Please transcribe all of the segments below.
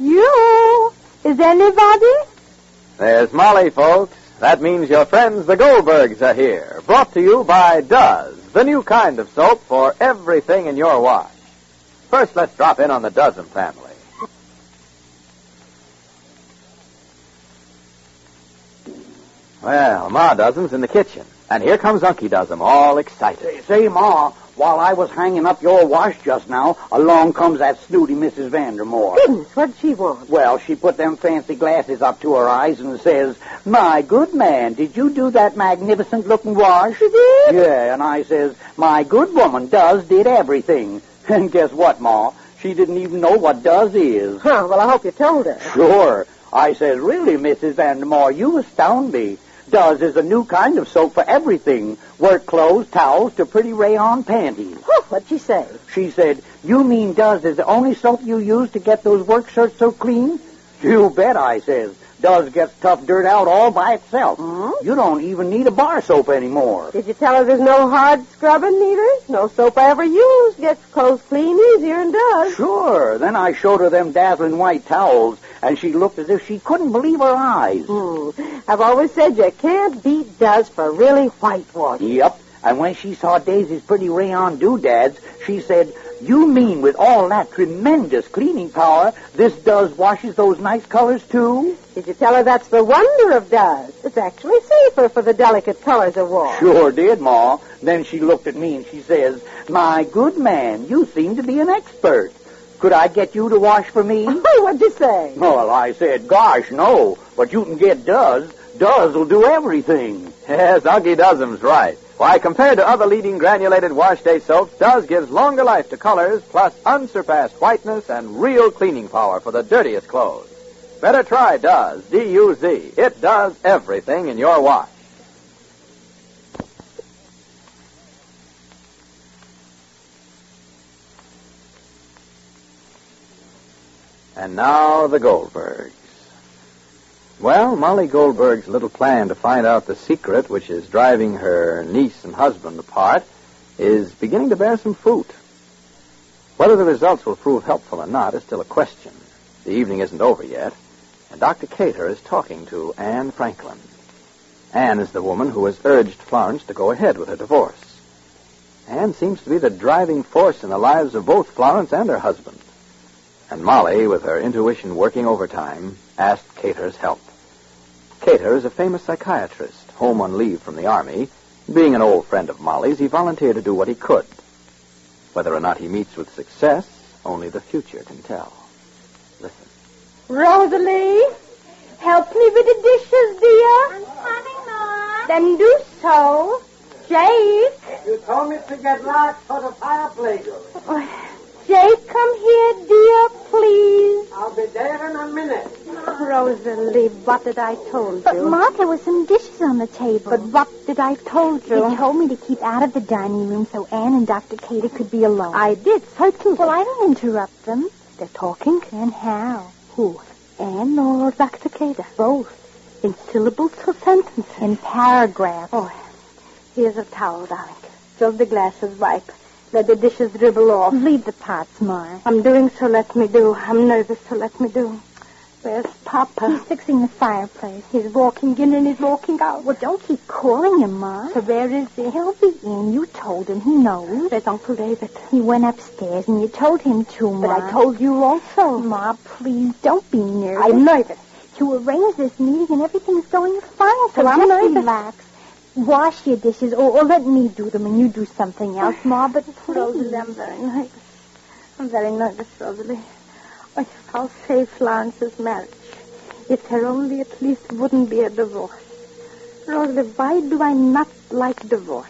You? Is anybody? There's Molly, folks. That means your friends the Goldbergs are here. Brought to you by Duz, the new kind of soap for everything in your wash. First, let's drop in on the Dozen family. Well, Ma Dozen's in the kitchen. And here comes Unky Dozen, all excited. Say, Ma, while I was hanging up your wash just now, along comes that snooty Mrs. Vandermore. Goodness, what'd she want? Well, she put them fancy glasses up to her eyes and says, "My good man, did you do that magnificent-looking wash?" She did? Yeah, and I says, "My good woman, Duz did everything." And guess what, Ma? She didn't even know what Duz is. Huh, well, I hope you told her. Sure. I says, "Really, Mrs. Vandermore, you astound me. Duz is a new kind of soap for everything. Work clothes, towels, to pretty rayon panties." What'd she say? She said, "You mean Duz is the only soap you use to get those work shirts so clean?" "You bet," I says. "Duz gets tough dirt out all by itself. You don't even need a bar soap anymore." Did you tell her there's no hard scrubbing neither? No soap I ever used gets clothes clean easier than Duz. Sure. Then I showed her them dazzling white towels, and she looked as if she couldn't believe her eyes. I've always said you can't beat Duz for really whitewash. Yep. And when she saw Daisy's pretty rayon doodads, she said, "You mean with all that tremendous cleaning power, this Duz washes those nice colors too?" Did you tell her that's the wonder of Duz? It's actually safer for the delicate colors of wash. Sure did, Ma. Then she looked at me and she says, "My good man, you seem to be an expert. Could I get you to wash for me?" What'd you say? Well, I said, "Gosh, no, but you can get Duz. Duz will do everything." Yes, Unky Dozen's right. Why, compared to other leading granulated wash day soaps, Duz gives longer life to colors, plus unsurpassed whiteness and real cleaning power for the dirtiest clothes. Better try Duz, D-U-Z. It does everything in your wash. And now the Goldbergs. Well, Molly Goldberg's little plan to find out the secret which is driving her niece and husband apart is beginning to bear some fruit. Whether the results will prove helpful or not is still a question. The evening isn't over yet, and Dr. Cater is talking to Anne Franklin. Anne is the woman who has urged Florence to go ahead with her divorce. Anne seems to be the driving force in the lives of both Florence and her husband. And Molly, with her intuition working overtime, asked Cater's help. Cater is a famous psychiatrist, home on leave from the Army. Being an old friend of Molly's, he volunteered to do what he could. Whether or not he meets with success, only the future can tell. Listen. Rosalie, help me with the dishes, dear. I'm coming, Mom. Then do so. Jake. You told me to get lots for the fireplace. Jake, come here, dear, please. I'll be there in a minute. Rosalie, what did I told you? But, Ma, there were some dishes on the table. But what did I told you? You told me to keep out of the dining room so Anne and Dr. Cater could be alone. I did, certainly. Well, I don't interrupt them. They're talking. And how? Who? Anne or Dr. Cater? Both. In syllables or sentences? In paragraphs. Oh, here's a towel, darling. Fill the glasses, wipe. Let the dishes dribble off. Leave the pots, Ma. I'm doing so let me do. I'm nervous, so let me do. Where's Papa? He's fixing the fireplace. He's walking in and he's walking out. Well, don't keep calling him, Ma. So where is he? He'll be in. You told him. He knows. There's Uncle David. He went upstairs and you told him to, Ma. But I told you also. Ma, please, don't be nervous. I'm nervous. You arranged this meeting and everything's going fine, so I'm just nervous. relax. Wash your dishes, or let me do them and you do something else, Ma, but please. Rosalie, I'm very nervous. I'm very nervous, Rosalie. I'll save Florence's marriage. If there only at least wouldn't be a divorce. Rosalie, why do I not like divorces?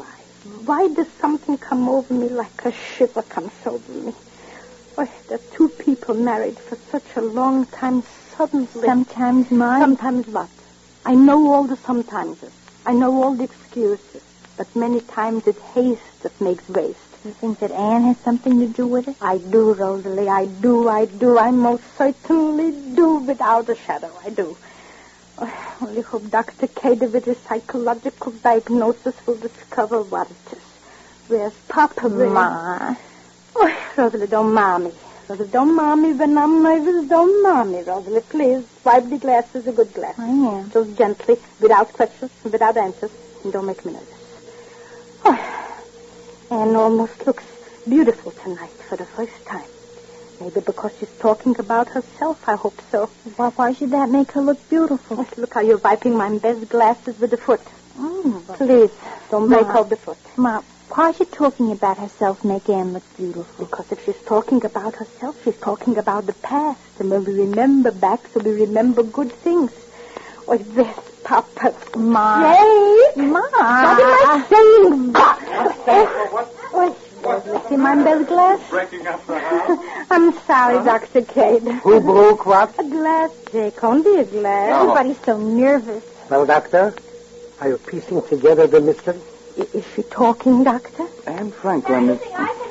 Why does something come over me like a shiver comes over me? Why, the two people married for such a long time suddenly... Sometimes, Ma. Sometimes what? I know all the sometimeses. I know all the excuses. But many times it's haste that makes waste. You think that Anne has something to do with it? I do, Rosalie. I do. I most certainly do, without a shadow. I do. I only hope Dr. Cater, with his psychological diagnosis, will discover what it is. Where's Papa? Ma. Oh, Rosalie, don't ma me. Rosalie, don't mind me when I'm nervous. Don't mind me, Rosalie. Please, wipe the glasses, a good glass. I am. Just gently, without questions, without answers. And don't make me nervous. Oh, Anne almost looks beautiful tonight for the first time. Maybe because she's talking about herself, I hope so. Why should that make her look beautiful? Yes, look how you're wiping my best glasses with the foot. Oh, Please, don't break Ma. out the foot. Ma, why is she talking about herself make Anne look beautiful? Because if she's talking about herself, she's talking about the past. And when we remember back, so we remember good things. Oh, this, Papa. Ma. Jake! Ma. What am I saying? Let's see my best glass. Breaking up the house? I'm sorry, Dr. Cade. Who broke what? A glass, Jake. Only a glass. Oh. Everybody's so nervous. Well, Doctor, are you piecing together the mystery? Is she talking, Doctor? Anne Franklin is...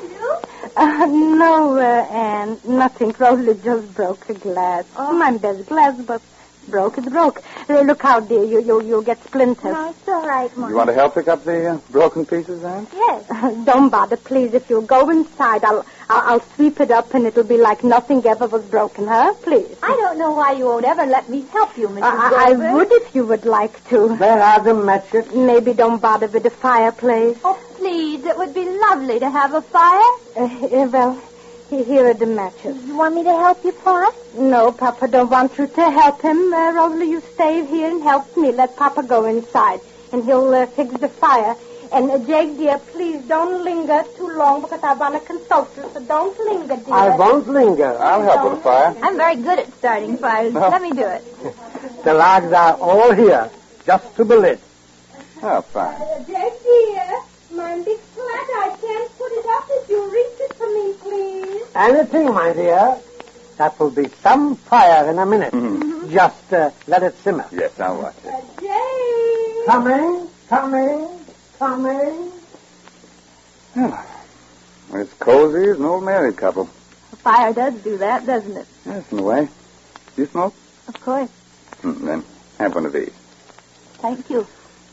No, Anne. Nothing. Rosalie just broke a glass. My best glass, but broke is broke. Look out, dear. You'll get splinters. No, it's all right, Ma. You want to help pick up the broken pieces, Anne? Yes. Don't bother, please. If you'll go inside, I'll sweep it up, and it'll be like nothing ever was broken, huh? Please. I don't know why you won't ever let me help you, Mrs. I would if you would like to. Where are the matches? Maybe don't bother with the fireplace. Oh, please. It would be lovely to have a fire. Well, here are the matches. You want me to help you, Pa? No, Papa don't want you to help him. Rosalie, you stay here and help me. Let Papa go inside, and he'll fix the fire. And, Jake, dear, please don't linger too long because I want to consult you, so don't linger, dear. I won't linger. I'll help with the fire. I'm very good at starting fires. Let me do it. The logs are all here, just to be lit. Oh, fine. Jake, dear, my big flat, I can't put it up if you reach it for me, please. Anything, my dear. That will be some fire in a minute. Mm-hmm. Just let it simmer. Yes, I'll watch it. Jake! Coming. Well, it's cozy as an old married couple. A fire does do that, doesn't it? Yes, in a way. Do you smoke? Of course. Then have one of these. Thank you.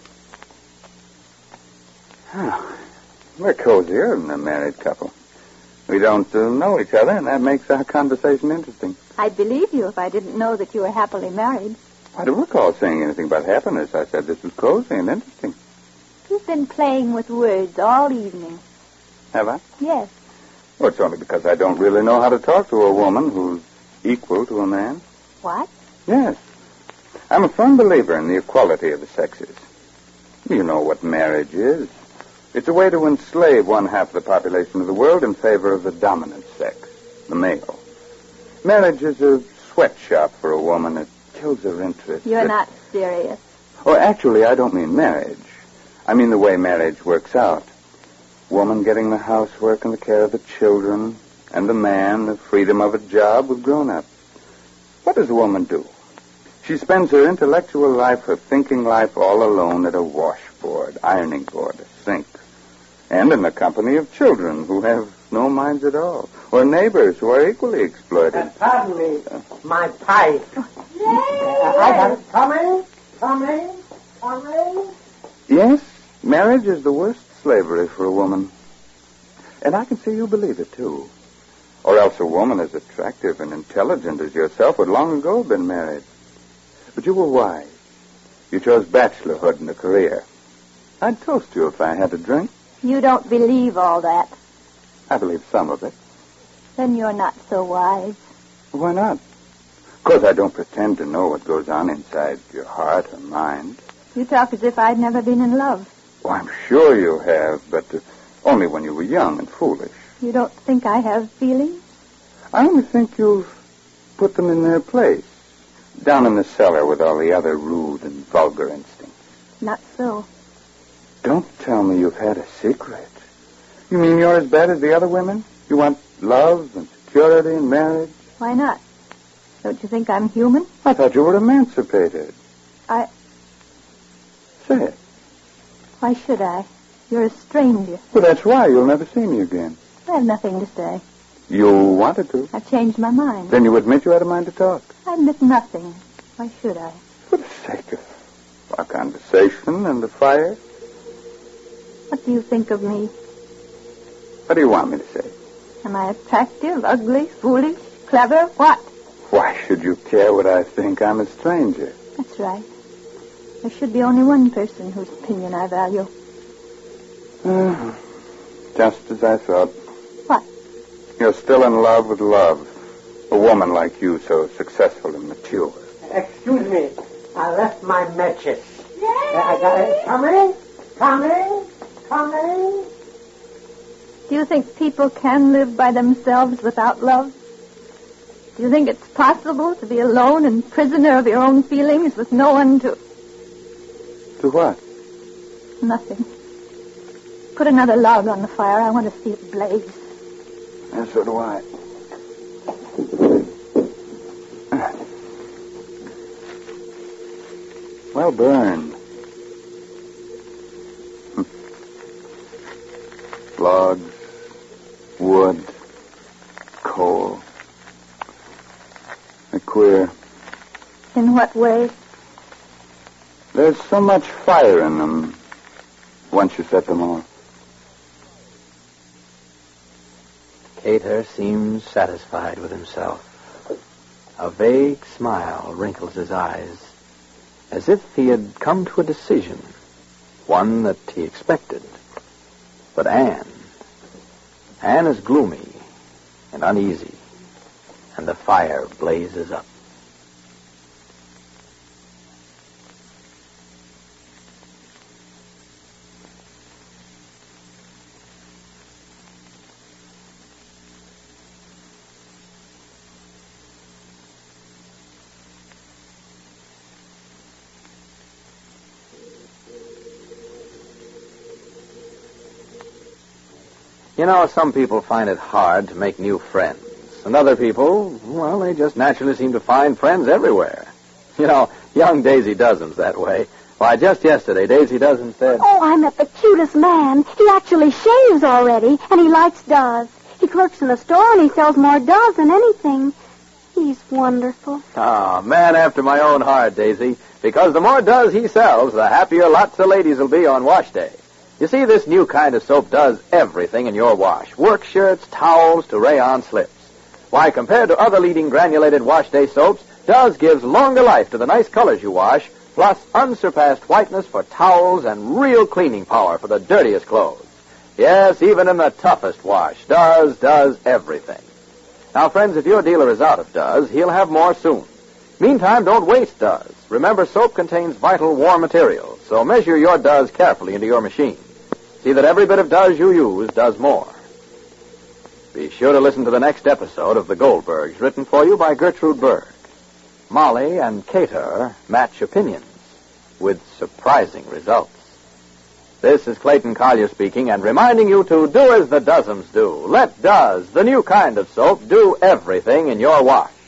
Oh, we're cozier than a married couple. We don't know each other, and that makes our conversation interesting. I'd believe you if I didn't know that you were happily married. I don't recall saying anything about happiness. I said this was cozy and interesting. You've been playing with words all evening. Have I? Yes. Well, it's only because I don't really know how to talk to a woman who's equal to a man. What? Yes. I'm a firm believer in the equality of the sexes. You know what marriage is. It's a way to enslave one half of the population of the world in favor of the dominant sex, the male. Marriage is a sweatshop for a woman. It kills her interest. You're not serious. Oh, actually, I don't mean marriage. I mean the way marriage works out. Woman getting the housework and the care of the children, and the man the freedom of a job with grown-ups. What does a woman do? She spends her intellectual life, her thinking life, all alone at a washboard, ironing board, a sink. And in the company of children who have no minds at all, or neighbors who are equally exploited. Pardon me, my pipe. I got it. Coming. Yes, marriage is the worst slavery for a woman. And I can see you believe it, too. Or else a woman as attractive and intelligent as yourself would long ago have been married. But you were wise. You chose bachelorhood and a career. I'd toast you if I had a drink. You don't believe all that. I believe some of it. Then you're not so wise. Why not? Of course, I don't pretend to know what goes on inside your heart or mind. You talk as if I'd never been in love. Oh, I'm sure you have, but only when you were young and foolish. You don't think I have feelings? I only think you've put them in their place. Down in the cellar with all the other rude and vulgar instincts. Not so. Don't tell me you've had a secret. You mean you're as bad as the other women? You want love and security and marriage? Why not? Don't you think I'm human? I thought you were emancipated. I... Say it. Why should I? You're a stranger. Well, that's why you'll never see me again. I have nothing to say. You wanted to. I've changed my mind. Then you admit you had a mind to talk. I admit nothing. Why should I? For the sake of our conversation and the fire. What do you think of me? What do you want me to say? Am I attractive, ugly, foolish, clever? What? Why should you care what I think? I'm a stranger. That's right. There should be only one person whose opinion I value. Just as I thought. What? You're still in love with love. A woman like you, so successful and mature. Excuse me. I left my matches. I got it. Coming. Do you think people can live by themselves without love? Do you think it's possible to be alone and prisoner of your own feelings with no one to... To what? Nothing. Put another log on the fire. I want to see it blaze. And so do I. Well burned. Logs, wood, coal. They're queer. In what way? There's so much fire in them once you set them off. Cater seems satisfied with himself. A vague smile wrinkles his eyes, as if he had come to a decision, one that he expected. But Anne is gloomy and uneasy, and the fire blazes up. You know, some people find it hard to make new friends. And other people, well, they just naturally seem to find friends everywhere. You know, young Daisy Dozen's that way. Why, just yesterday, Daisy Dozen said... Oh, I met the cutest man. He actually shaves already, and he likes does. He clerks in a store, and he sells more does than anything. He's wonderful. Ah, man after my own heart, Daisy. Because the more does he sells, the happier lots of ladies will be on wash day. You see, this new kind of soap does everything in your wash. Work shirts, towels, to rayon slips. Why, compared to other leading granulated wash day soaps, Does gives longer life to the nice colors you wash, plus unsurpassed whiteness for towels and real cleaning power for the dirtiest clothes. Yes, even in the toughest wash, Does does everything. Now, friends, if your dealer is out of Does, he'll have more soon. Meantime, don't waste Does. Remember, soap contains vital warm materials, so measure your Does carefully into your machine. See that every bit of Does you use does more. Be sure to listen to the next episode of The Goldbergs, written for you by Gertrude Berg. Molly and Cater match opinions with surprising results. This is Clayton Collier speaking and reminding you to do as the Dozens do. Let Does, the new kind of soap, do everything in your wash.